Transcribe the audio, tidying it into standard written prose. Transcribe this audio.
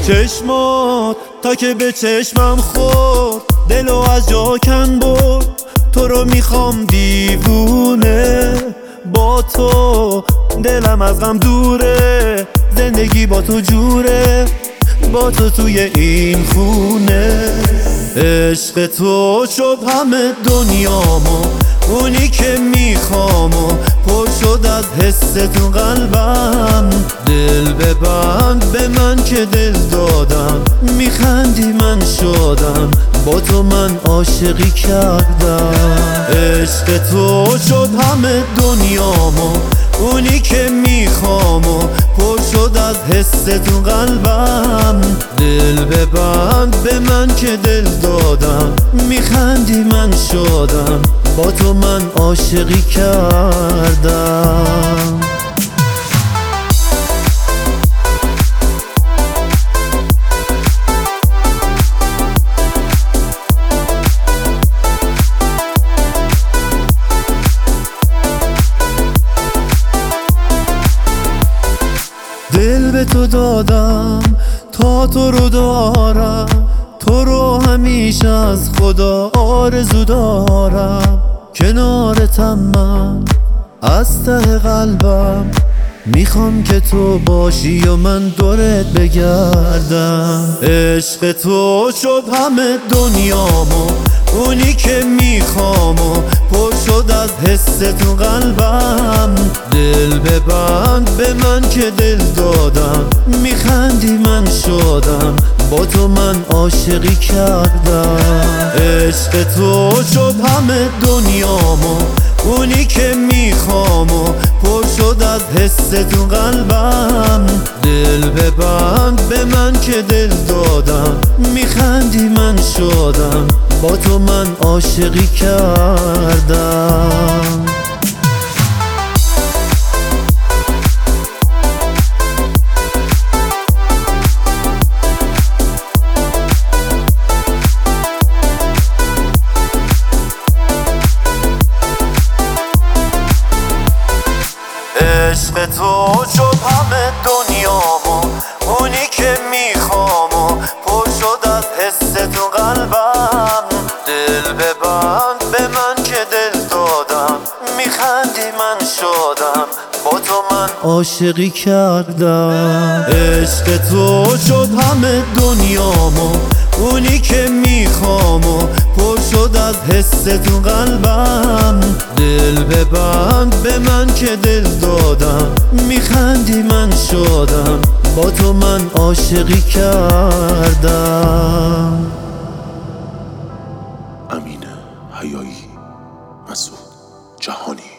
چشمات تا که به چشمم خورد، دلو از جا کن برد. تو رو میخوام دیوونه، با تو دلم از غم دوره. زندگی با تو جوره، با تو توی این خونه. عشق تو شد همه دنیامو، اونی که میخوامو. پر شد از حس تو قلبم، دل ببند به من که دل دادم. میخندی من شدم، با تو من عاشقی کردم. عشق تو شد همه دنیامو، اونی که میخوامو. پر شد از حس تو قلبم، دل ببند به من که دل دادم. میخندی من شدم، با تو من عاشقی کردم. دل به تو دادم تا تو رو دارم، تو رو همیشه از خدا آرزو دارم. کنارتم من از ته قلبم، میخوام که تو باشی و من دورت بگردم. عشق تو شد همه دنیامو، اونی که میخوامو. پر شد از حس تو قلبم، دل ببند به من که دل دادم. میخندی من شدم، با تو من عاشقی کردم. عشق تو شد همه دنیامو، اونی که میخوامو. پر شد از حس تو قلبم، دل ببند به من که دل دادم. میخندی من شدم، با تو من عاشقی کردم. عشق تو شد همه دنیامو، اونی که میخوامو. پر شد از حس تو قلبم، دل ببند به من که دل دادم. میخندی من شدم، با تو من عاشقی کردم. عشق تو شد همه دنیامو، اونی که میخوامو. پر شد از حس تو قلبم، دل ببند به من که دل دادم. میخندی من شدم، با تو من عاشقی کردم. امین حیایی، مسعود جهانی.